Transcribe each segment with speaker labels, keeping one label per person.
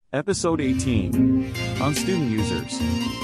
Speaker 1: Episode 18 on Student Users.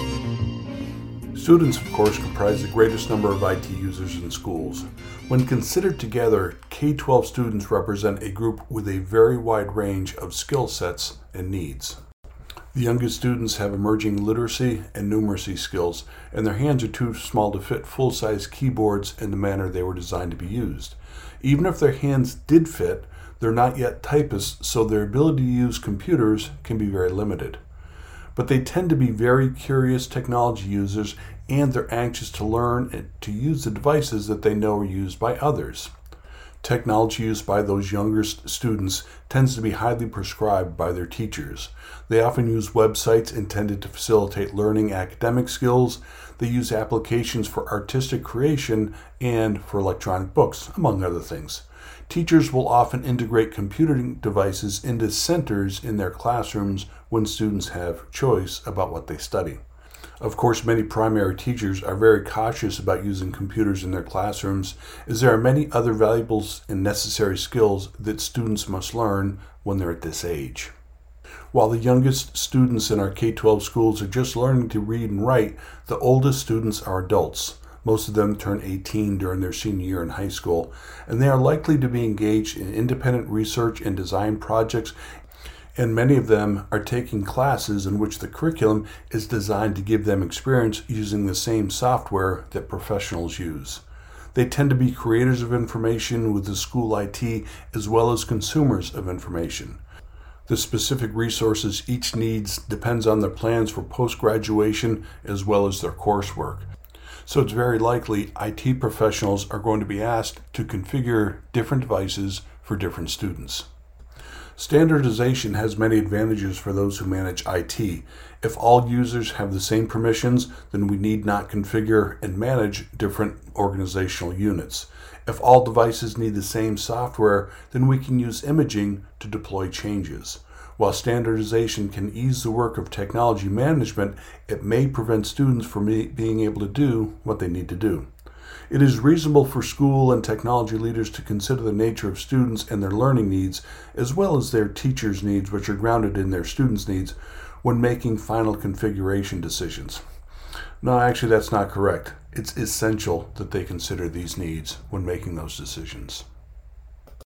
Speaker 2: Students, of course, comprise the greatest number of IT users in schools. When considered together, K-12 students represent a group with a very wide range of skill sets and needs. The youngest students have emerging literacy and numeracy skills, and their hands are too small to fit full-size keyboards in the manner they were designed to be used. Even if their hands did fit, they're not yet typists, so their ability to use computers can be very limited. But they tend to be very curious technology users, and they're anxious to learn to use the devices that they know are used by others. Technology used by those younger students tends to be highly prescribed by their teachers. They often use websites intended to facilitate learning academic skills. They use applications for artistic creation and for electronic books, among other things. Teachers will often integrate computing devices into centers in their classrooms when students have choice about what they study. Of course, many primary teachers are very cautious about using computers in their classrooms, as there are many other valuable and necessary skills that students must learn when they're at this age. While the youngest students in our K-12 schools are just learning to read and write, the oldest students are adults. Most of them turn 18 during their senior year in high school, and they are likely to be engaged in independent research and design projects, and many of them are taking classes in which the curriculum is designed to give them experience using the same software that professionals use. They tend to be creators of information with the school IT as well as consumers of information. The specific resources each needs depends on their plans for post-graduation as well as their coursework. So it's very likely IT professionals are going to be asked to configure different devices for different students. Standardization has many advantages for those who manage IT. If all users have the same permissions, then we need not configure and manage different organizational units. If all devices need the same software, then we can use imaging to deploy changes. While standardization can ease the work of technology management, it may prevent students from being able to do what they need to do. It is reasonable for school and technology leaders to consider the nature of students and their learning needs, as well as their teachers' needs, which are grounded in their students' needs, when making final configuration decisions. No, actually, that's not correct. It's essential that they consider these needs when making those decisions.